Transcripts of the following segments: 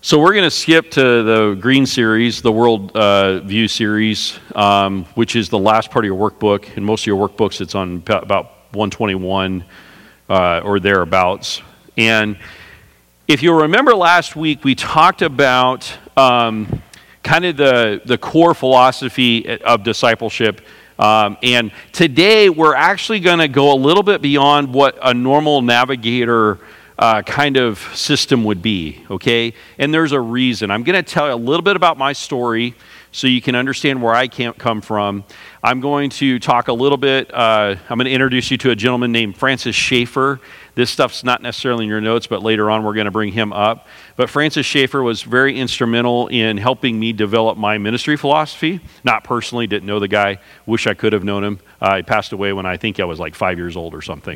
So we're going to skip to the green series, the World View series, which is the last part of your workbook. In most of your workbooks, it's on about 121 or thereabouts. And if you'll remember last week, we talked about kind of the core philosophy of discipleship. And today, we're actually going to go a little bit beyond what a normal navigator kind of system would be, okay? And there's a reason. I'm going to tell you a little bit about my story so you can understand where I come from. I'm going to talk a little bit, I'm going to introduce you to a gentleman named Francis Schaeffer. This stuff's not necessarily in your notes, but later on we're going to bring him up. But Francis Schaeffer was very instrumental in helping me develop my ministry philosophy. Not personally, didn't know the guy. Wish I could have known him. He passed away when I think I was like 5 years old or something.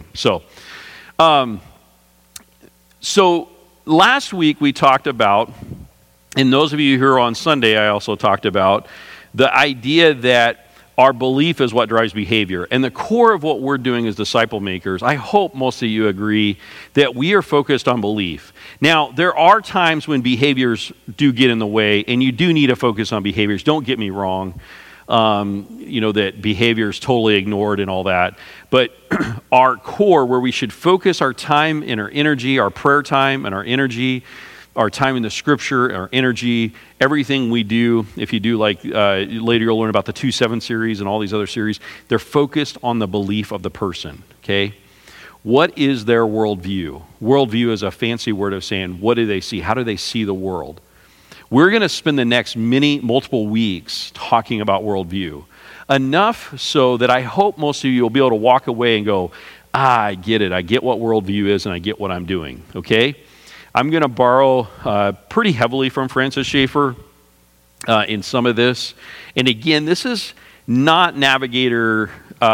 So last week we talked about, and those of you who are on Sunday, I also talked about the idea that our belief is what drives behavior. And the core of what we're doing as disciple makers, I hope most of you agree, that we are focused on belief. Now, there are times when behaviors do get in the way, and you do need to focus on behaviors. Don't get me wrong. That behavior is totally ignored and all that. But our core, where we should focus our time and our energy, our prayer time and our energy, our time in the scripture, our energy, everything we do, if you do like, later you'll learn about the 2-7 series and all these other series, they're focused on the belief of the person, okay? What is their worldview? Worldview is a fancy word of saying, what do they see? How do they see the world? We're going to spend the next multiple weeks talking about worldview. Enough so that I hope most of you will be able to walk away and go, I get it. I get what worldview is and I get what I'm doing, okay? I'm going to borrow pretty heavily from Francis Schaeffer in some of this. And again, this is not a navigator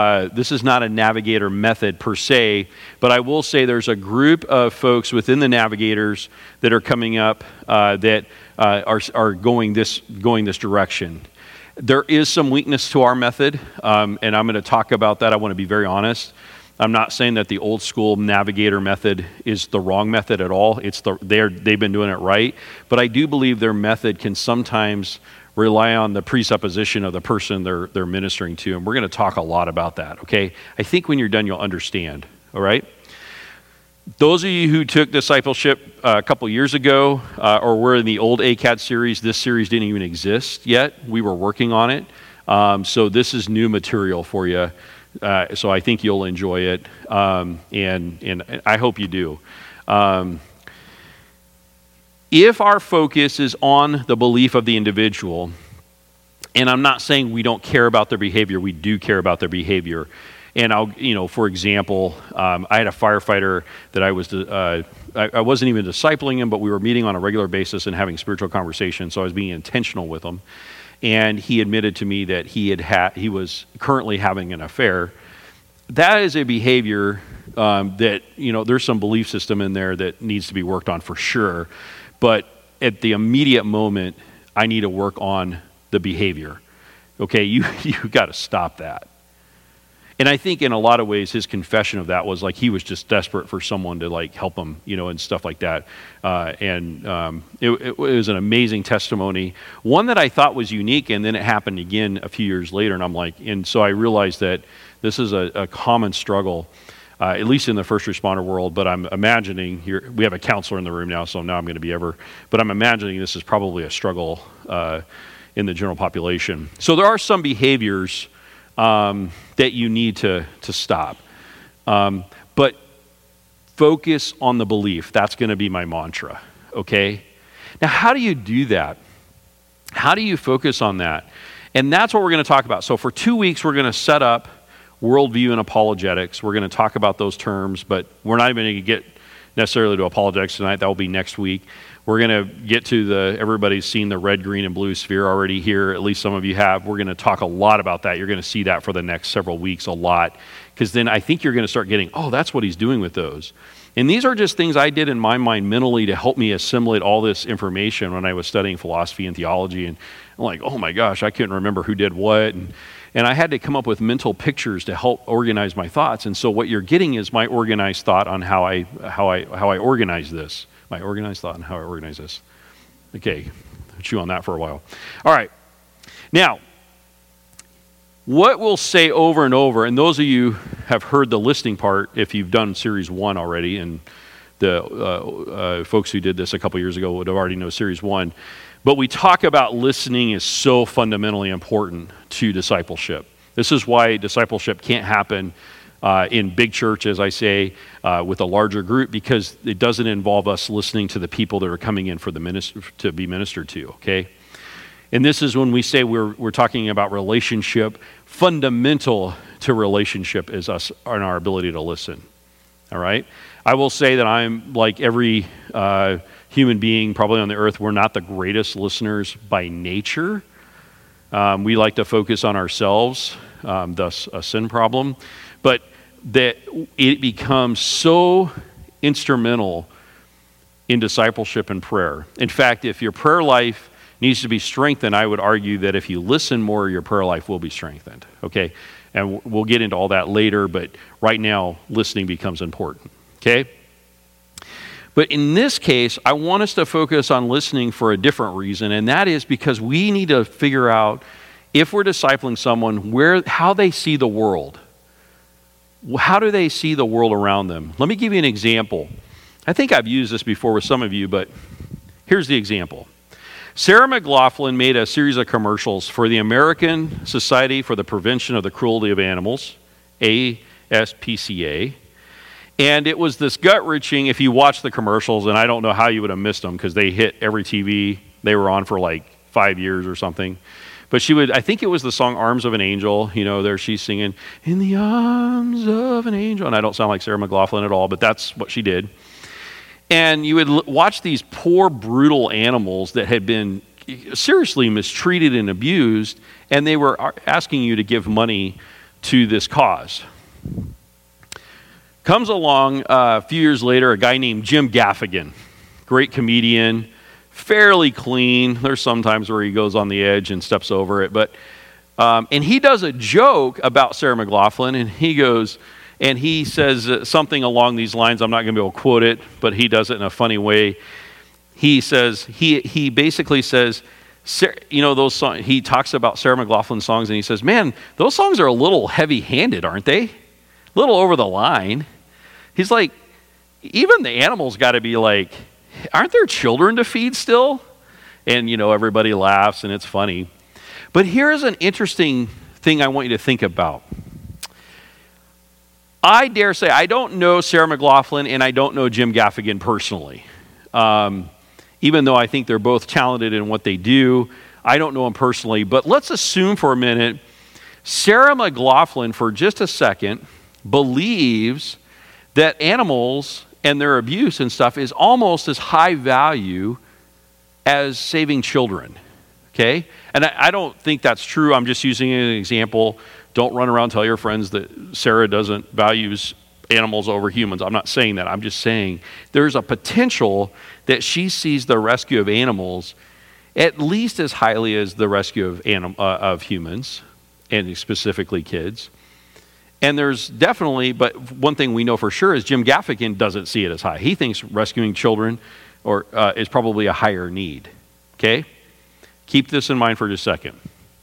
method per se, but I will say there's a group of folks within the navigators that are coming up that are going this direction. There is some weakness to our method, and I'm going to talk about that. I want to be very honest. I'm not saying that the old school navigator method is the wrong method at all. They've been doing it right, but I do believe their method can sometimes rely on the presupposition of the person they're ministering to, and we're going to talk a lot about that, okay? I think when you're done, you'll understand, all right? Those of you who took discipleship a couple years ago or were in the old ACAD series, this series didn't even exist yet. We were working on it, so this is new material for you. So I think you'll enjoy it, and I hope you do. If our focus is on the belief of the individual, and I'm not saying we don't care about their behavior, we do care about their behavior. And for example, I had a firefighter that I wasn't even discipling him, but we were meeting on a regular basis and having spiritual conversations, so I was being intentional with him. And he admitted to me that he was currently having an affair. That is a behavior that, there's some belief system in there that needs to be worked on for sure. But at the immediate moment, I need to work on the behavior. Okay, you got to stop that. And I think in a lot of ways, his confession of that was like he was just desperate for someone to like help him, and stuff like that. It was an amazing testimony, one that I thought was unique, and then it happened again a few years later, and so I realized that this is a common struggle, at least in the first responder world. But I'm imagining here we have a counselor in the room now, so now I'm going to be but I'm imagining this is probably a struggle in the general population. So there are some behaviors that you need to stop. But focus on the belief. That's going to be my mantra, okay? Now, how do you do that? How do you focus on that? And that's what we're going to talk about. So for 2 weeks, we're going to set up worldview and apologetics. We're going to talk about those terms, but we're not even going to get necessarily to apologetics tonight. That will be next week. We're going to get to everybody's seen the red, green, and blue sphere already here. At least some of you have. We're going to talk a lot about that. You're going to see that for the next several weeks a lot. Because then I think you're going to start getting, that's what he's doing with those. And these are just things I did in my mind mentally to help me assimilate all this information when I was studying philosophy and theology. And I'm like, oh my gosh, I couldn't remember who did what. And I had to come up with mental pictures to help organize my thoughts. And so what you're getting is my organized thought on how I organize this. My organized thought on how I organize this. Okay, chew on that for a while. All right. Now, what we'll say over and over, and those of you have heard the listening part if you've done Series 1 already, and the folks who did this a couple years ago would have already know Series 1, but we talk about listening is so fundamentally important to discipleship. This is why discipleship can't happen in big church, as I say, with a larger group, because it doesn't involve us listening to the people that are coming in for to be ministered to, okay? And this is when we say we're talking about relationship. Fundamental to relationship is us and our ability to listen. All right? I will say that I'm like every human being probably on the earth, we're not the greatest listeners by nature. We like to focus on ourselves, thus a sin problem. But that it becomes so instrumental in discipleship and prayer. In fact, if your prayer life needs to be strengthened, I would argue that if you listen more, your prayer life will be strengthened, okay? And we'll get into all that later, but right now, listening becomes important, okay? But in this case, I want us to focus on listening for a different reason, and that is because we need to figure out, if we're discipling someone, how they see the world. How do they see the world around them? Let me give you an example. I think I've used this before with some of you, but here's the example. Sarah McLachlan made a series of commercials for the American Society for the Prevention of the Cruelty of Animals, ASPCA, and it was this gut-wrenching, if you watch the commercials, and I don't know how you would have missed them because they hit every TV. They were on for like 5 years or something. But I think it was the song Arms of an Angel, there she's singing, in the arms of an angel, and I don't sound like Sarah McLachlan at all, but that's what she did. And you would watch these poor, brutal animals that had been seriously mistreated and abused, and they were asking you to give money to this cause. Comes along a few years later a guy named Jim Gaffigan, great comedian, fairly clean. There's sometimes where he goes on the edge and steps over it, but and he does a joke about Sarah McLachlan, and he goes, and he says something along these lines. I'm not going to be able to quote it, but he does it in a funny way. He says, he basically says, those songs, he talks about Sarah McLachlan songs, and he says, man, those songs are a little heavy-handed, aren't they? A little over the line. He's like, even the animals got to be like, aren't there children to feed still? And, everybody laughs, and it's funny. But here's an interesting thing I want you to think about. I dare say I don't know Sarah McLachlan and I don't know Jim Gaffigan personally. Even though I think they're both talented in what they do, I don't know them personally. But let's assume for a minute Sarah McLachlan, for just a second, believes that animals and their abuse and stuff is almost as high value as saving children. Okay? And I don't think that's true. I'm just using an example. Don't run around and tell your friends that Sarah doesn't values animals over humans. I'm not saying that. I'm just saying there's a potential that she sees the rescue of animals at least as highly as the rescue of humans, and specifically kids. And there's definitely, but one thing we know for sure is Jim Gaffigan doesn't see it as high. He thinks rescuing children is probably a higher need. Okay? Keep this in mind for just a second.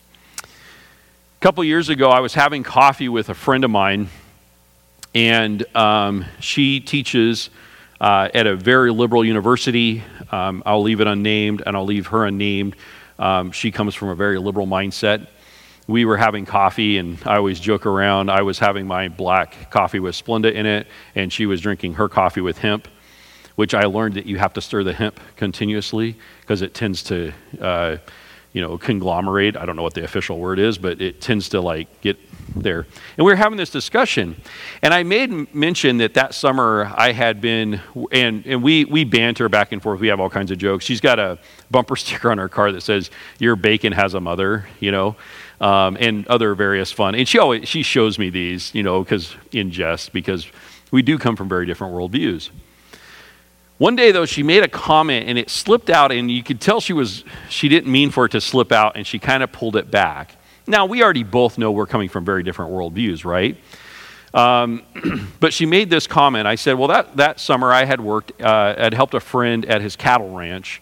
A couple years ago, I was having coffee with a friend of mine, and she teaches at a very liberal university. I'll leave it unnamed, and I'll leave her unnamed. She comes from a very liberal mindset. We were having coffee, and I always joke around. I was having my black coffee with Splenda in it, and she was drinking her coffee with hemp, which I learned that you have to stir the hemp continuously because it tends to conglomerate. I don't know what the official word is, but it tends to get there. And we were having this discussion, and I made mention that summer I had been, and we banter back and forth. We have all kinds of jokes. She's got a bumper sticker on her car that says, "Your bacon has a mother," and other various fun. And she shows me these, because in jest, because we do come from very different worldviews. One day, though, she made a comment, and it slipped out, and you could tell she didn't mean for it to slip out, and she kind of pulled it back. Now, we already both know we're coming from very different worldviews, right? But she made this comment. I said, well, that summer I had worked, I'd helped a friend at his cattle ranch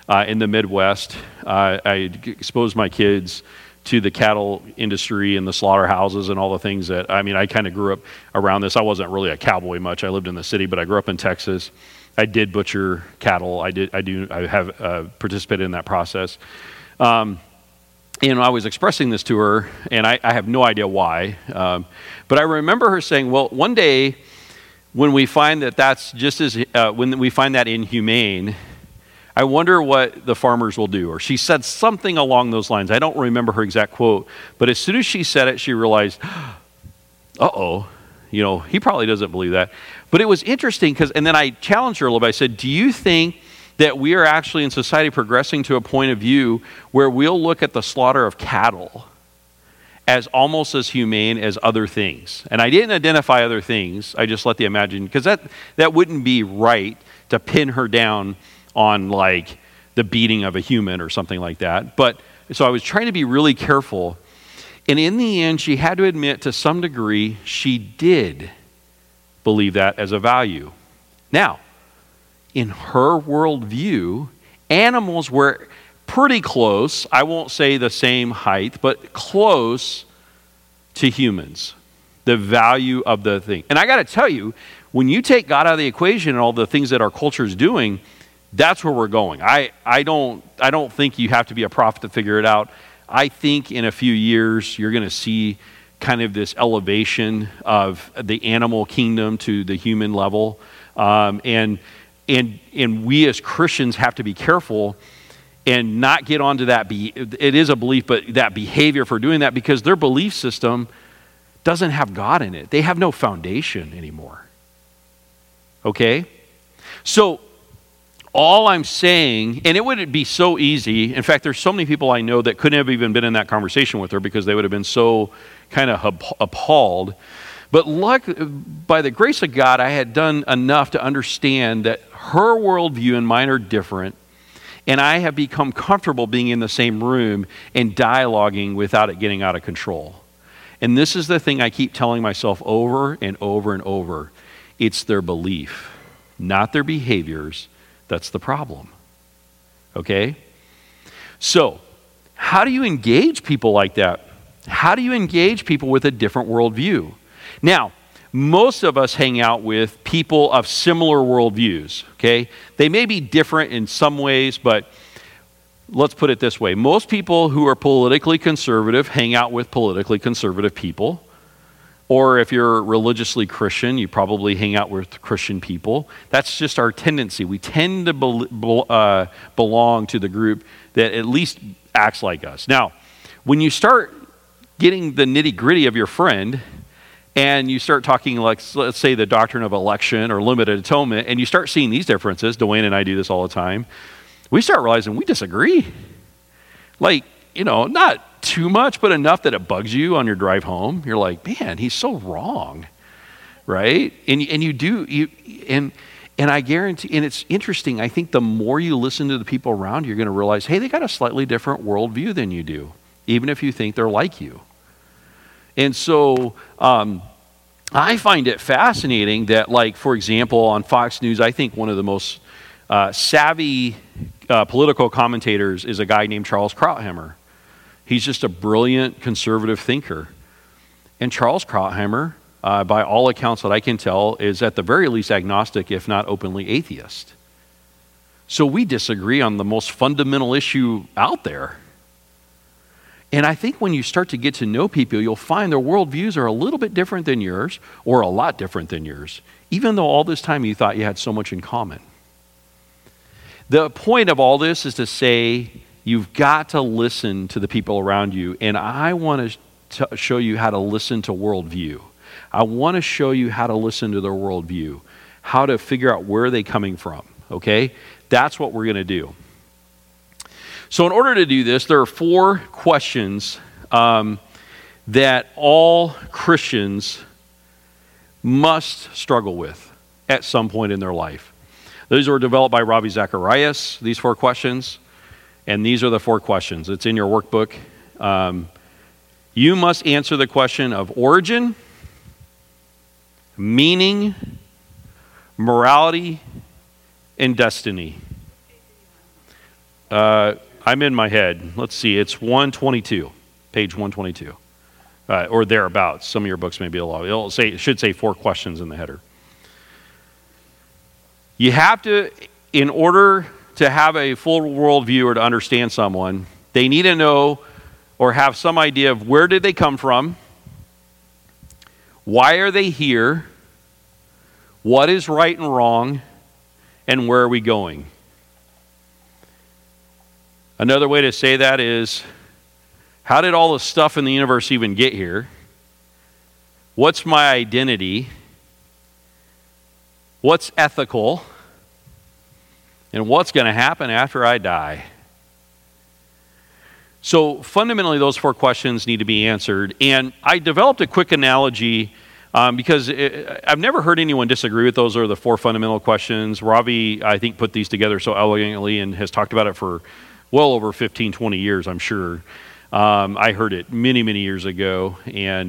in the Midwest. I exposed my kids to the cattle industry and the slaughterhouses and all the things that, I kind of grew up around this. I wasn't really a cowboy much. I lived in the city, but I grew up in Texas. I did butcher cattle. I have participated in that process. And I was expressing this to her, and I have no idea why. But I remember her saying, well, one day when we find that that's just as, when we find that inhumane, I wonder what the farmers will do. Or she said something along those lines. I don't remember her exact quote, but as soon as she said it, she realized, uh-oh, he probably doesn't believe that. But it was interesting and then I challenged her a little bit. I said, do you think that we are actually in society progressing to a point of view where we'll look at the slaughter of cattle as almost as humane as other things? And I didn't identify other things. I just let the imagine, because that wouldn't be right to pin her down on like the beating of a human or something like that. But so I was trying to be really careful. And in the end, she had to admit to some degree she did believe that as a value. Now, in her worldview, animals were pretty close. I won't say the same height, but close to humans. The value of the thing. And I got to tell you, when you take God out of the equation and all the things that our culture is doing, that's where we're going. I don't think you have to be a prophet to figure it out. I think in a few years you're going to see kind of this elevation of the animal kingdom to the human level, and we as Christians have to be careful and not get onto that. It is a belief, but that behavior for doing that, because their belief system doesn't have God in it. They have no foundation anymore. Okay, so. All I'm saying, and it would be so easy. In fact, there's so many people I know that couldn't have even been in that conversation with her because they would have been so kind of appalled. But by the grace of God, I had done enough to understand that her worldview and mine are different. And I have become comfortable being in the same room and dialoguing without it getting out of control. And this is the thing I keep telling myself over and over and over. It's their belief, not their behaviors. That's the problem. Okay? So, how do you engage people like that? How do you engage people with a different worldview? Now, most of us hang out with people of similar worldviews, okay? They may be different in some ways, but let's put it this way. Most people who are politically conservative hang out with politically conservative people. Or if you're religiously Christian, you probably hang out with Christian people. That's just our tendency. We tend to belong to the group that at least acts like us. Now, when you start getting the nitty-gritty of your friend, and you start talking like, let's say, the doctrine of election or limited atonement, and you start seeing these differences, Dwayne and I do this all the time, we start realizing we disagree. Like, not too much, but enough that it bugs you on your drive home. You're like, man, he's so wrong, right? And I guarantee, and it's interesting, I think the more you listen to the people around you, you're going to realize, hey, they got a slightly different worldview than you do, even if you think they're like you. And so I find it fascinating that, like, for example, on Fox News, I think one of the most savvy political commentators is a guy named Charles Krauthammer. He's just a brilliant conservative thinker. And Charles Krauthammer, by all accounts that I can tell, is at the very least agnostic, if not openly atheist. So we disagree on the most fundamental issue out there. And I think when you start to get to know people, you'll find their worldviews are a little bit different than yours, or a lot different than yours, even though all this time you thought you had so much in common. The point of all this is to say, you've got to listen to the people around you, and I want to show you how to listen to worldview. I want to show you how to listen to their worldview, how to figure out where they're coming from, okay? That's what we're going to do. So in order to do this, there are 4 questions that all Christians must struggle with at some point in their life. Those were developed by Ravi Zacharias, these 4 questions. And these are the 4 questions. It's in your workbook. You must answer the question of origin, meaning, morality, and destiny. I'm in my head. Let's see. It's 122, page 122, or thereabouts. Some of your books may be a lot. It should say 4 questions in the header. You have to, in order to have a full worldview or to understand someone, they need to know or have some idea of where did they come from, why are they here, what is right and wrong, and where are we going. Another way to say that is, how did all the stuff in the universe even get here? What's my identity? What's ethical? And what's going to happen after I die? So fundamentally, those 4 questions need to be answered. And I developed a quick analogy because I've never heard anyone disagree with those are the 4 fundamental questions. Ravi, I think, put these together so elegantly and has talked about it for well over 15, 20 years, I'm sure. I heard it many, many years ago.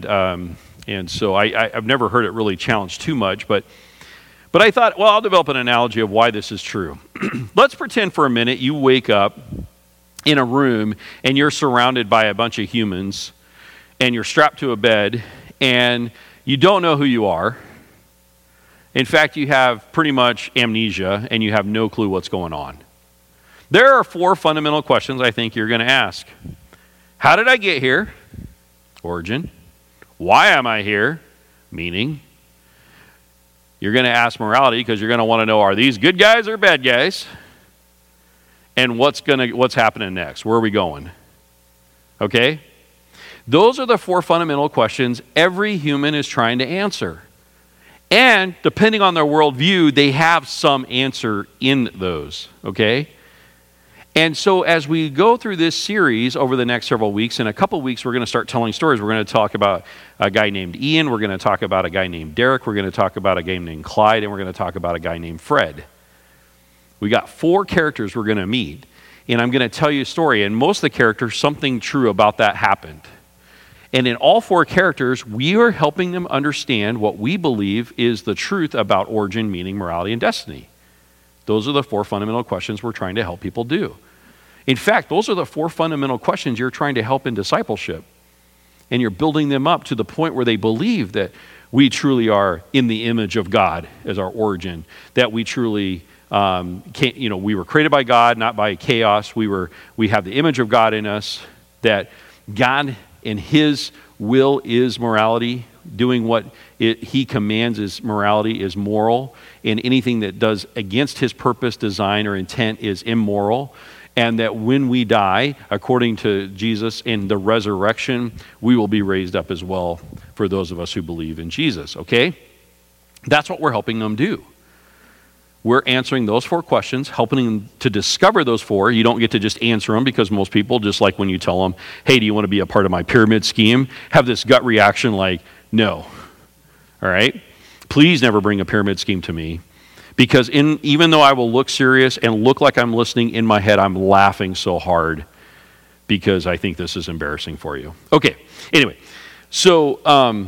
And so I've never heard it really challenged too much. But I thought, well, I'll develop an analogy of why this is true. Let's pretend for a minute you wake up in a room and you're surrounded by a bunch of humans and you're strapped to a bed and you don't know who you are. In fact, you have pretty much amnesia and you have no clue what's going on. There are 4 fundamental questions I think you're going to ask. How did I get here? Origin. Why am I here? Meaning. You're going to ask morality because you're going to want to know, are these good guys or bad guys? And what's happening next? Where are we going? Okay? Those are the 4 fundamental questions every human is trying to answer. And depending on their worldview, they have some answer in those. Okay? And so as we go through this series over the next several weeks, in a couple weeks we're going to start telling stories. We're going to talk about a guy named Ian, we're going to talk about a guy named Derek, we're going to talk about a guy named Clyde, and we're going to talk about a guy named Fred. We got 4 characters we're going to meet, and I'm going to tell you a story, and most of the characters, something true about that happened. And in all 4 characters, we are helping them understand what we believe is the truth about origin, meaning, morality, and destiny. Those are the 4 fundamental questions we're trying to help people do. In fact, those are the 4 fundamental questions you're trying to help in discipleship. And you're building them up to the point where they believe that we truly are in the image of God as our origin, that we truly, we were created by God, not by chaos. We have the image of God in us, that God and His will is morality. Doing what He commands is morality, is moral. And anything that does against His purpose, design, or intent is immoral. And that when we die, according to Jesus in the resurrection, we will be raised up as well for those of us who believe in Jesus, okay? That's what we're helping them do. We're answering those 4 questions, helping them to discover those 4. You don't get to just answer them because most people, just like when you tell them, hey, do you want to be a part of my pyramid scheme, have this gut reaction like, no. All right? Please never bring a pyramid scheme to me. Because even though I will look serious and look like I'm listening, in my head I'm laughing so hard because I think this is embarrassing for you. Okay, anyway, so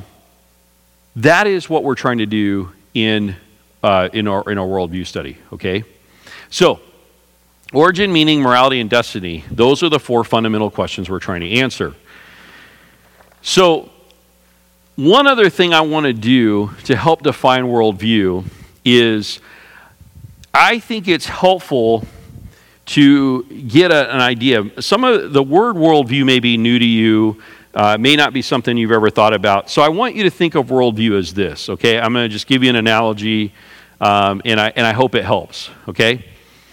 that is what we're trying to do in our worldview study, okay? So, origin, meaning, morality, and destiny, those are the 4 fundamental questions we're trying to answer. So, one other thing I want to do to help define worldview is I think it's helpful to get an idea. Some of the word worldview may be new to you, may not be something you've ever thought about. So I want you to think of worldview as this, okay? I'm going to just give you an analogy, and I hope it helps, okay?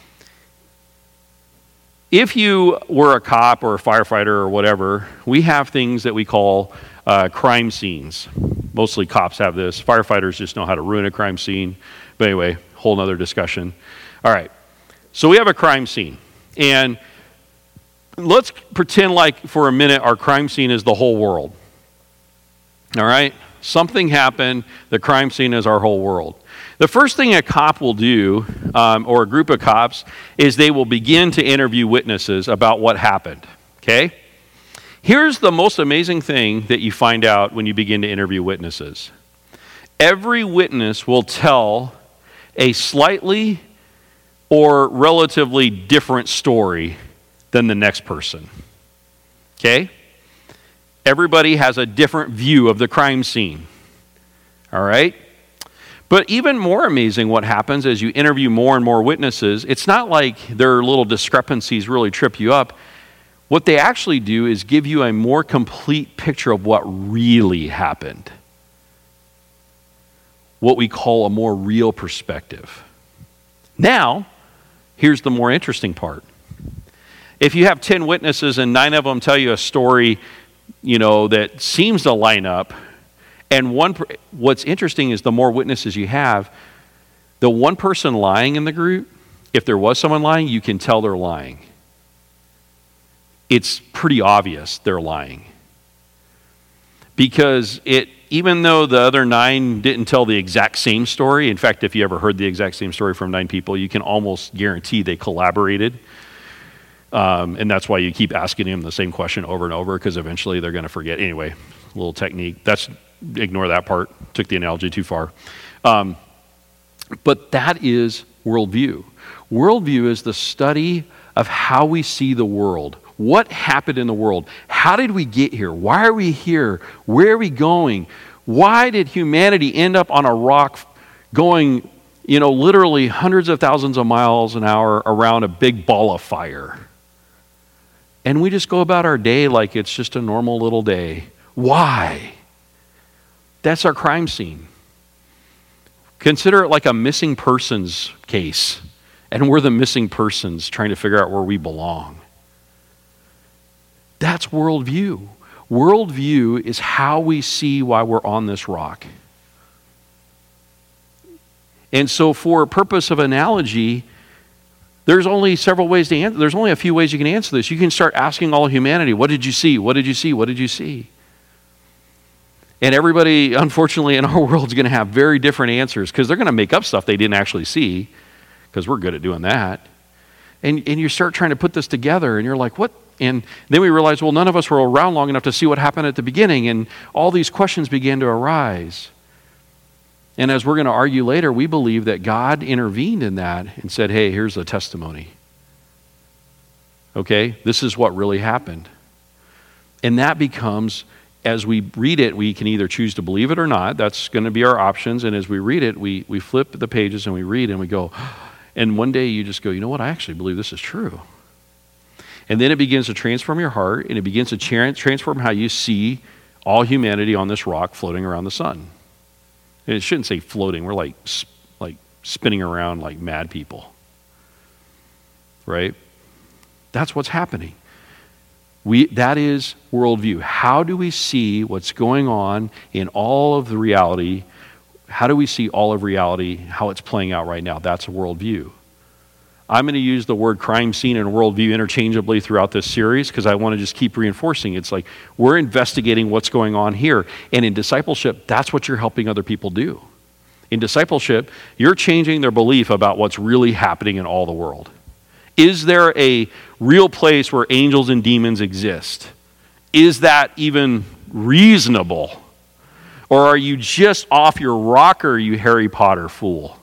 If you were a cop or a firefighter or whatever, we have things that we call crime scenes. Mostly cops have this. Firefighters just know how to ruin a crime scene. But anyway, whole nother discussion. All right. So we have a crime scene. And let's pretend like for a minute our crime scene is the whole world. All right? Something happened. The crime scene is our whole world. The first thing a cop will do, or a group of cops, is they will begin to interview witnesses about what happened. Okay? Here's the most amazing thing that you find out when you begin to interview witnesses. Every witness will tell a slightly or relatively different story than the next person. Okay? Everybody has a different view of the crime scene. All right? But even more amazing what happens as you interview more and more witnesses, it's not like their little discrepancies really trip you up. What they actually do is give you a more complete picture of what really happened. What we call a more real perspective. Now, here's the more interesting part. If you have 10 witnesses and 9 of them tell you a story, that seems to line up, and what's interesting is the more witnesses you have, the one person lying in the group, if there was someone lying, you can tell they're lying. It's pretty obvious they're lying. Because even though the other 9 didn't tell the exact same story, in fact, if you ever heard the exact same story from 9 people, you can almost guarantee they collaborated. And that's why you keep asking them the same question over and over, because eventually they're going to forget. Anyway, a little technique. Ignore that part. Took the analogy too far. But that is worldview. Worldview is the study of how we see the world. What happened in the world? How did we get here? Why are we here? Where are we going? Why did humanity end up on a rock going, literally hundreds of thousands of miles an hour around a big ball of fire? And we just go about our day like it's just a normal little day. Why? That's our crime scene. Consider it like a missing persons case. And we're the missing persons trying to figure out where we belong. That's worldview. Worldview is how we see why we're on this rock. And so for purpose of analogy, there's only several ways to answer. There's only a few ways you can answer this. You can start asking all humanity, what did you see? What did you see? What did you see? And everybody, unfortunately, in our world is going to have very different answers because they're going to make up stuff they didn't actually see, because we're good at doing that. And you start trying to put this together, and you're like, what? And then we realize, well, none of us were around long enough to see what happened at the beginning, and all these questions began to arise. And as we're going to argue later, we believe that God intervened in that and said, hey, here's the testimony. Okay, this is what really happened. And that becomes, as we read it, we can either choose to believe it or not. That's going to be our options. And as we read it, we flip the pages and we read and we go, and one day you just go, you know what, I actually believe this is true. And then it begins to transform your heart, and it begins to transform how you see all humanity on this rock floating around the sun. And it shouldn't say floating. We're like spinning around like mad people. Right? That's what's happening. That is worldview. How do we see what's going on in all of the reality? How do we see all of reality, how it's playing out right now? That's a worldview. I'm going to use the word crime scene and worldview interchangeably throughout this series because I want to just keep reinforcing. It's like we're investigating what's going on here. And in discipleship, that's what you're helping other people do. In discipleship, you're changing their belief about what's really happening in all the world. Is there a real place where angels and demons exist? Is that even reasonable? Or are you just off your rocker, you Harry Potter fool?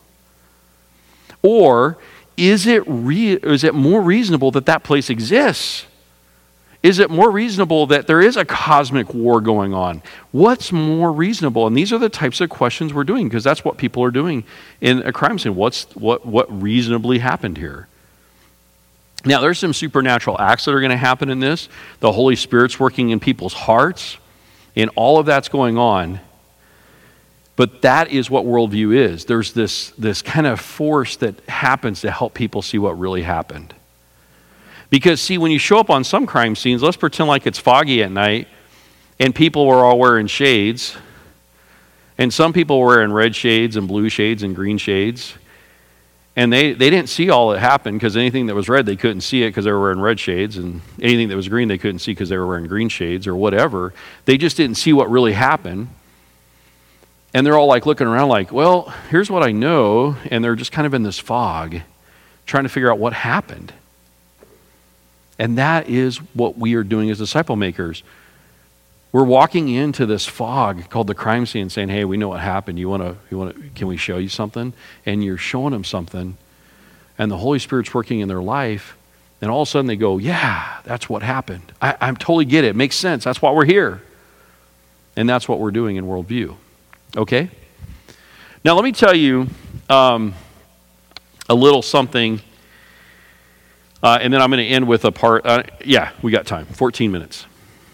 Or is it more reasonable that that place exists? Is it more reasonable that there is a cosmic war going on? What's more reasonable? And these are the types of questions we're doing because that's what people are doing in a crime scene. What reasonably happened here? Now, there's some supernatural acts that are going to happen in this. The Holy Spirit's working in people's hearts, and all of that's going on. But that is what worldview is. There's this kind of force that happens to help people see what really happened. Because, see, when you show up on some crime scenes, let's pretend like it's foggy at night, and people were all wearing shades. And some people were wearing red shades and blue shades and green shades. And they didn't see all that happened because anything that was red, they couldn't see it because they were wearing red shades. And anything that was green, they couldn't see because they were wearing green shades or whatever. They just didn't see what really happened. And they're all like looking around like, well, here's what I know. And they're just kind of in this fog trying to figure out what happened. And that is what we are doing as disciple makers. We're walking into this fog called the crime scene saying, hey, we know what happened. Can we show you something? And you're showing them something. And the Holy Spirit's working in their life. And all of a sudden they go, yeah, that's what happened. I totally get it. It makes sense. That's why we're here. And that's what we're doing in Worldview. Okay? Now let me tell you a little something, and then I'm going to end with a part. We got time, 14 minutes.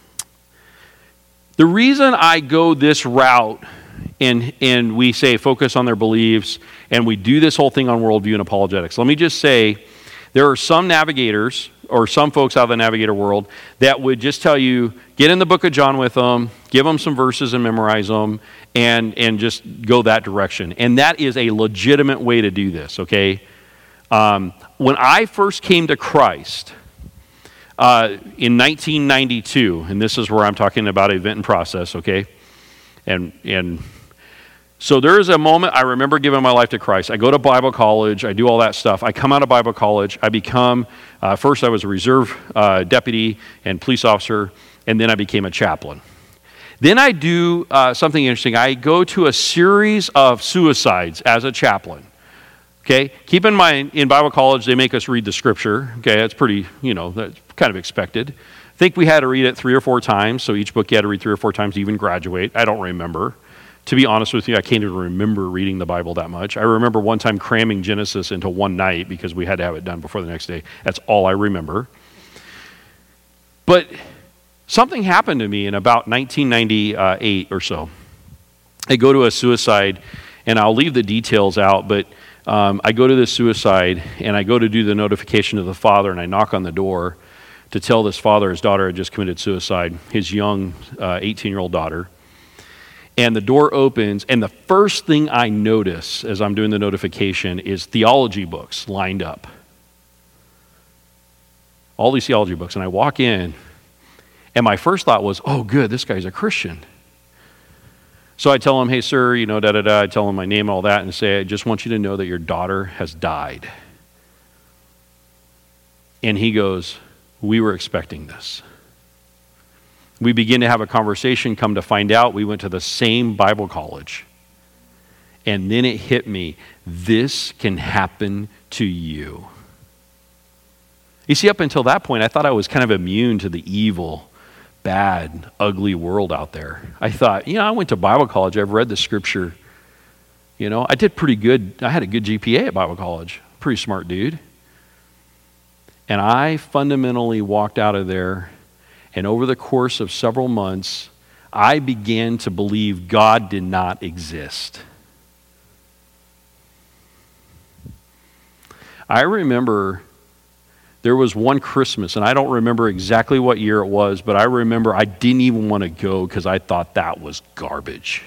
The reason I go this route and we say focus on their beliefs, and we do this whole thing on worldview and apologetics. Let me just say, there are some navigators or some folks out of the navigator world that would just tell you, get in the book of John with them, give them some verses and memorize them, and just go that direction. And that is a legitimate way to do this, okay? When I first came to Christ in 1992, and this is where I'm talking about event and process, okay? And so there is a moment I remember giving my life to Christ. I go to Bible college. I do all that stuff. I come out of Bible college. I become, first I was a reserve deputy and police officer, and then I became a chaplain. Then I do something interesting. I go to a series of suicides as a chaplain. Okay? Keep in mind, in Bible college, they make us read the scripture. Okay? That's pretty, that's kind of expected. I think we had to read it 3 or 4 times, so each book you had to read 3 or 4 times to even graduate. I don't remember. To be honest with you, I can't even remember reading the Bible that much. I remember one time cramming Genesis into one night because we had to have it done before the next day. That's all I remember. But something happened to me in about 1998 or so. I go to a suicide, and I'll leave the details out, but I go to this suicide, and I go to do the notification to the father, and I knock on the door to tell this father his daughter had just committed suicide, his young 18-year-old daughter. And the door opens, and the first thing I notice as I'm doing the notification is theology books lined up. All these theology books. And I walk in, and my first thought was, oh, good, this guy's a Christian. So I tell him, hey, sir, I tell him my name and all that, and say, I just want you to know that your daughter has died. And he goes, we were expecting this. We begin to have a conversation, come to find out we went to the same Bible college. And then it hit me, this can happen to you. You see, up until that point, I thought I was kind of immune to the evil, bad, ugly world out there. I thought, I went to Bible college, I've read the scripture. I did pretty good. I had a good GPA at Bible college. Pretty smart dude. And I fundamentally walked out of there. And over the course of several months, I began to believe God did not exist. I remember there was one Christmas, and I don't remember exactly what year it was, but I remember I didn't even want to go because I thought that was garbage.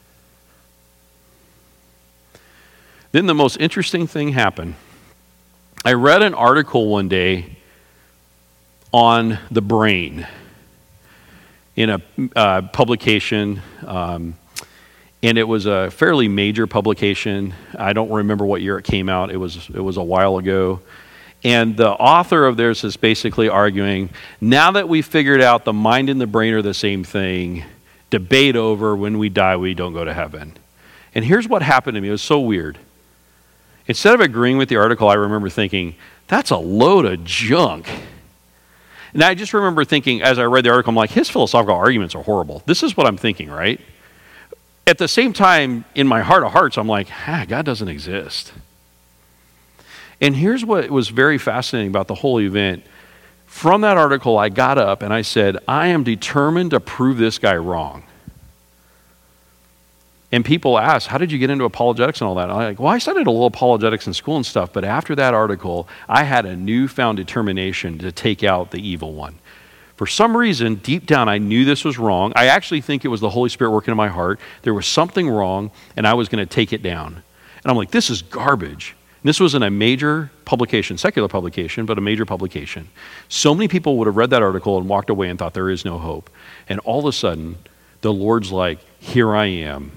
Then the most interesting thing happened. I read an article one day on the brain in a publication, and it was a fairly major publication. I don't remember what year it came out. It was a while ago. And the author of this is basically arguing, now that we figured out the mind and the brain are the same thing, debate over, when we die, we don't go to heaven. And here's what happened to me. It was so weird. Instead of agreeing with the article, I remember thinking, that's a load of junk. And I just remember thinking, as I read the article, I'm like, his philosophical arguments are horrible. This is what I'm thinking, right? At the same time, in my heart of hearts, I'm like, God doesn't exist. And here's what was very fascinating about the whole event. From that article, I got up and I said, I am determined to prove this guy wrong. And people ask, how did you get into apologetics and all that? And I'm like, well, I studied a little apologetics in school and stuff, but after that article, I had a newfound determination to take out the evil one. For some reason, deep down, I knew this was wrong. I actually think it was the Holy Spirit working in my heart. There was something wrong, and I was going to take it down. And I'm like, this is garbage. And this was in a major publication, secular publication, but a major publication. So many people would have read that article and walked away and thought there is no hope. And all of a sudden, the Lord's like, here I am.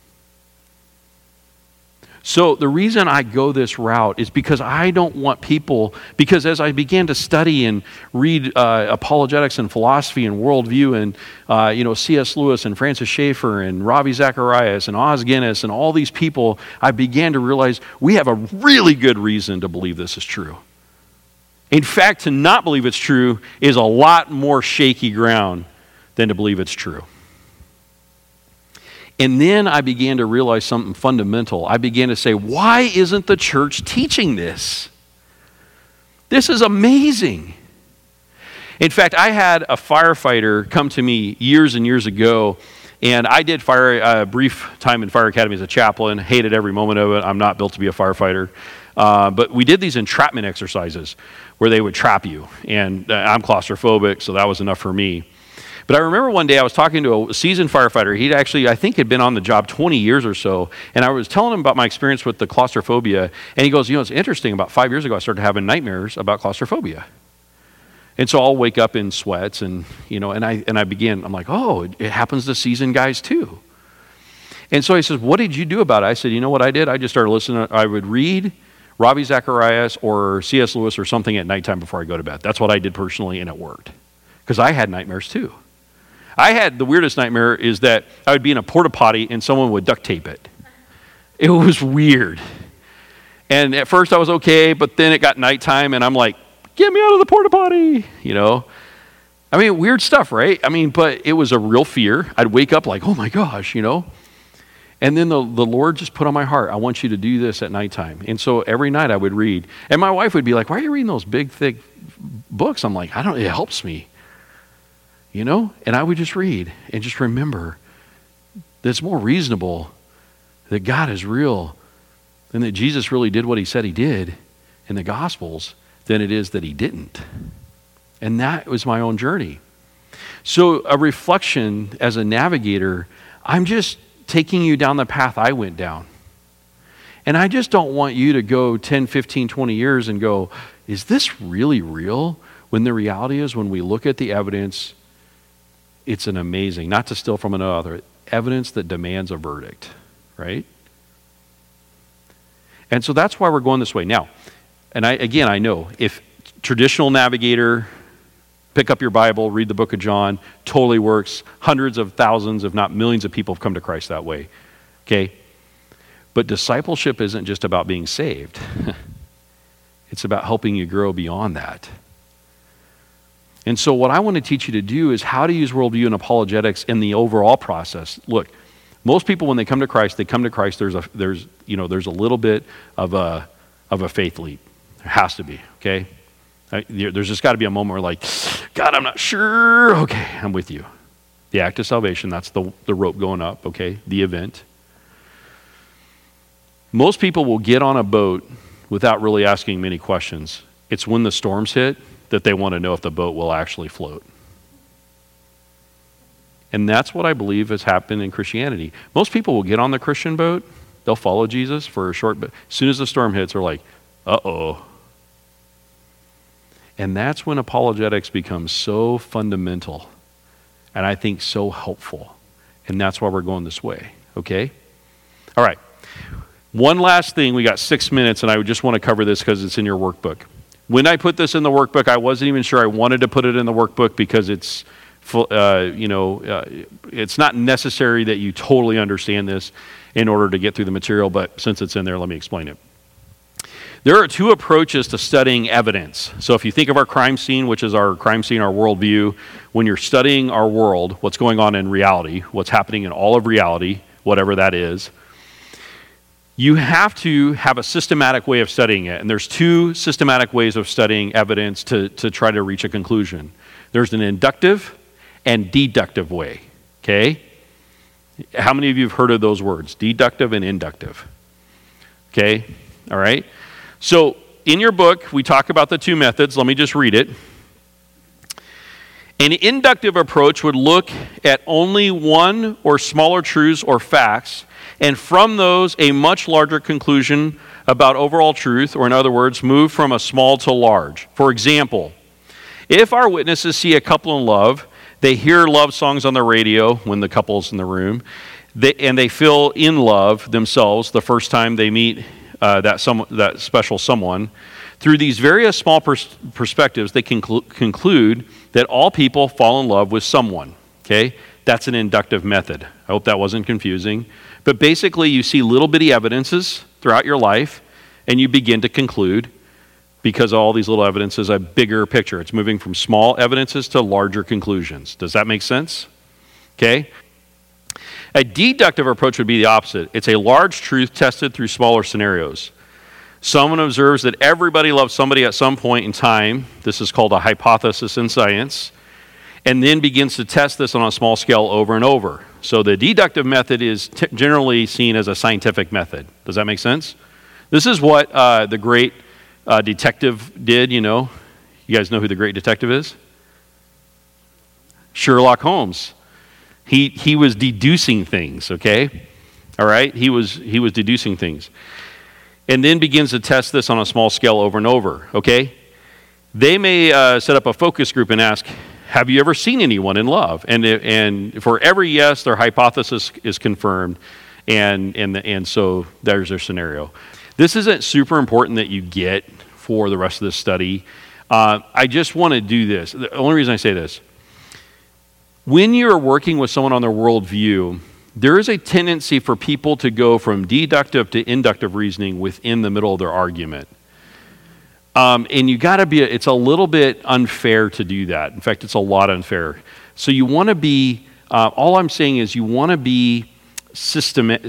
So the reason I go this route is because I don't want people, because as I began to study and read apologetics and philosophy and worldview and C.S. Lewis and Francis Schaeffer and Ravi Zacharias and Os Guinness and all these people, I began to realize we have a really good reason to believe this is true. In fact, to not believe it's true is a lot more shaky ground than to believe it's true. And then I began to realize something fundamental. I began to say, why isn't the church teaching this? This is amazing. In fact, I had a firefighter come to me years and years ago, and I did a brief time in fire academy as a chaplain, hated every moment of it. I'm not built to be a firefighter. But we did these entrapment exercises where they would trap you. And I'm claustrophobic, so that was enough for me. But I remember one day I was talking to a seasoned firefighter. He'd actually, I think, had been on the job 20 years or so. And I was telling him about my experience with the claustrophobia. And he goes, it's interesting. About 5 years ago, I started having nightmares about claustrophobia. And so I'll wake up in sweats and I begin, I'm like, oh, it happens to seasoned guys too. And so he says, what did you do about it? I said, you know what I did? I just started listening. I would read Ravi Zacharias or C.S. Lewis or something at nighttime before I go to bed. That's what I did personally, and it worked. Because I had nightmares too. I had the weirdest nightmare is that I would be in a porta potty and someone would duct tape it. It was weird. And at first I was okay, but then it got nighttime and I'm like, get me out of the porta potty, I mean, weird stuff, right? I mean, but it was a real fear. I'd wake up like, oh my gosh, And then the Lord just put on my heart, I want you to do this at nighttime. And so every night I would read. And my wife would be like, why are you reading those big, thick books? I'm like, it helps me. And I would just read and just remember that it's more reasonable that God is real and that Jesus really did what he said he did in the Gospels than it is that he didn't. And that was my own journey. So a reflection as a navigator, I'm just taking you down the path I went down. And I just don't want you to go 10, 15, 20 years and go, is this really real? When the reality is when we look at the evidence, it's an amazing, not to steal from another, evidence that demands a verdict, right? And so that's why we're going this way. Now, and I know, if traditional navigator, pick up your Bible, read the book of John, totally works. Hundreds of thousands, if not millions of people have come to Christ that way, okay? But discipleship isn't just about being saved. It's about helping you grow beyond that. And so what I want to teach you to do is how to use worldview and apologetics in the overall process. Look, most people when they come to Christ, there's a little bit of a faith leap. There has to be, okay? There's just got to be a moment where like, God, I'm not sure. Okay, I'm with you. The act of salvation, that's the rope going up, okay? The event. Most people will get on a boat without really asking many questions. It's when the storms hit that they want to know if the boat will actually float. And that's what I believe has happened in Christianity. Most people will get on the Christian boat, they'll follow Jesus for a short bit. As soon as the storm hits, they're like, uh-oh. And that's when apologetics becomes so fundamental and I think so helpful. And that's why we're going this way, okay? All right. One last thing. We got 6 minutes, and I would just want to cover this because it's in your workbook. When I put this in the workbook, I wasn't even sure I wanted to put it in the workbook because it's not necessary that you totally understand this in order to get through the material, but since it's in there, let me explain it. There are two approaches to studying evidence. So if you think of our crime scene, which is our crime scene, our worldview, when you're studying our world, what's going on in reality, what's happening in all of reality, whatever that is, you have to have a systematic way of studying it. And there's two systematic ways of studying evidence to try to reach a conclusion. There's an inductive and deductive way, okay? How many of you have heard of those words, deductive and inductive? Okay, all right? So in your book, we talk about the two methods. Let me just read it. An inductive approach would look at only one or smaller truths or facts, and from those, a much larger conclusion about overall truth, or in other words, move from a small to large. For example, if our witnesses see a couple in love, they hear love songs on the radio when the couple's in the room, and they feel in love themselves the first time they meet that special someone. Through these various small perspectives, they conclude that all people fall in love with someone. Okay? That's an inductive method. I hope that wasn't confusing. But basically, you see little bitty evidences throughout your life, and you begin to conclude because all these little evidences, a bigger picture. It's moving from small evidences to larger conclusions. Does that make sense? Okay? A deductive approach would be the opposite. It's a large truth tested through smaller scenarios. Someone observes that everybody loves somebody at some point in time. This is called a hypothesis in science. And then begins to test this on a small scale over and over. So the deductive method is generally seen as a scientific method. Does that make sense? This is what the great detective did, you know. You guys know who the great detective is? Sherlock Holmes. He was deducing things, okay? All right? He was deducing things. And then begins to test this on a small scale over and over, okay? They may set up a focus group and ask, have you ever seen anyone in love? And for every yes, their hypothesis is confirmed, and so there's their scenario. This isn't super important that you get for the rest of this study. I just want to do this. The only reason I say this, when you're working with someone on their worldview, there is a tendency for people to go from deductive to inductive reasoning within the middle of their argument. And you got to be, it's a little bit unfair to do that. In fact, it's a lot unfair. So you want to be, all I'm saying is you want to be systematic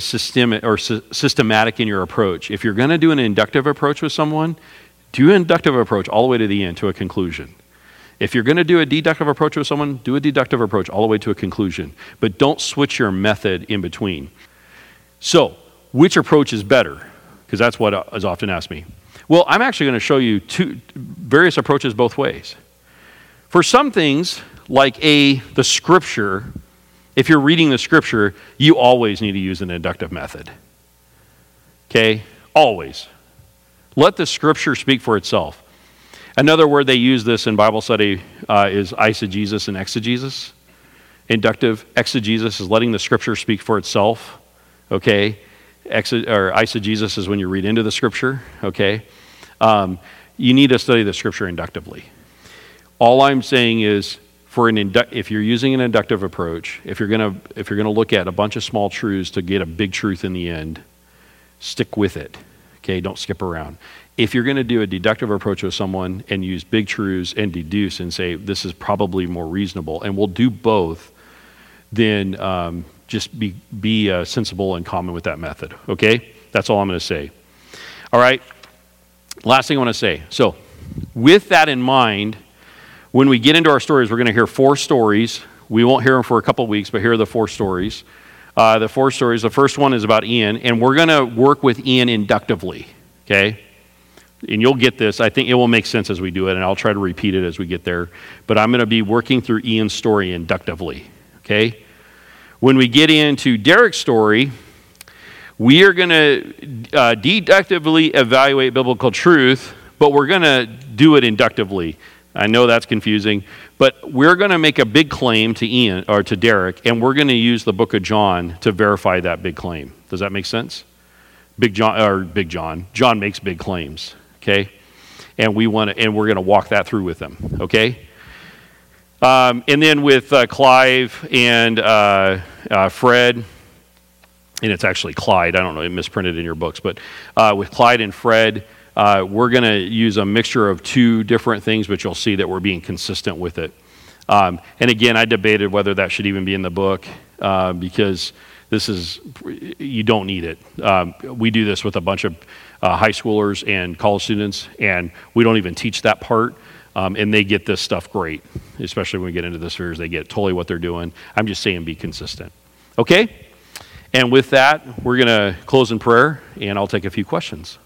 in your approach. If you're going to do an inductive approach with someone, do an inductive approach all the way to the end, to a conclusion. If you're going to do a deductive approach with someone, do a deductive approach all the way to a conclusion. But don't switch your method in between. So, which approach is better? Because that's what is often asked me. Well, I'm actually going to show you two various approaches both ways. For some things, like the scripture, if you're reading the scripture, you always need to use an inductive method. Okay? Always. Let the scripture speak for itself. Another word they use this in Bible study is eisegesis and exegesis. Inductive exegesis is letting the scripture speak for itself. Okay? Or eisegesis is when you read into the scripture. Okay? You need to study the scripture inductively. All I'm saying is, if you're using an inductive approach, if you're gonna look at a bunch of small truths to get a big truth in the end, stick with it. Okay, don't skip around. If you're going to do a deductive approach with someone and use big truths and deduce and say this is probably more reasonable, and we'll do both, then just be sensible and common with that method. Okay, that's all I'm going to say. All right. Last thing I want to say. So, with that in mind, when we get into our stories, we're going to hear 4 stories. We won't hear them for a couple of weeks, but here are the 4 stories. The 4 stories. The first one is about Ian, and we're going to work with Ian inductively. Okay. And you'll get this. I think it will make sense as we do it, and I'll try to repeat it as we get there. But I'm going to be working through Ian's story inductively, okay? When we get into Derek's story, we are going to deductively evaluate biblical truth, but we're going to do it inductively. I know that's confusing, but we're going to make a big claim to Ian or to Derek, and we're going to use the book of John to verify that big claim. Does that make sense? John makes big claims. Okay, and we're going to walk that through with them. Okay, and then with Clive and Fred, and it's actually Clyde. I don't know, it misprinted in your books, but with Clyde and Fred, we're going to use a mixture of 2 different things, but you'll see that we're being consistent with it. And again, I debated whether that should even be in the book because you don't need it. We do this with a bunch of high schoolers and college students, and we don't even teach that part, and they get this stuff great, especially when we get into the spheres. They get totally what they're doing. I'm just saying be consistent. Okay? And with that, we're going to close in prayer, and I'll take a few questions.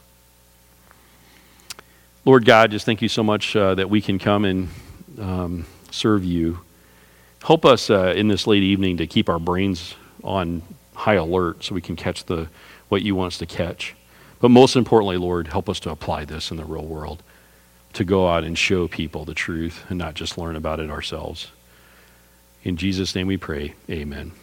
Lord God, just thank you so much that we can come and serve you. Help us in this late evening to keep our brains on high alert so we can catch what you want us to catch. But most importantly, Lord, help us to apply this in the real world, to go out and show people the truth and not just learn about it ourselves. In Jesus' name we pray, amen.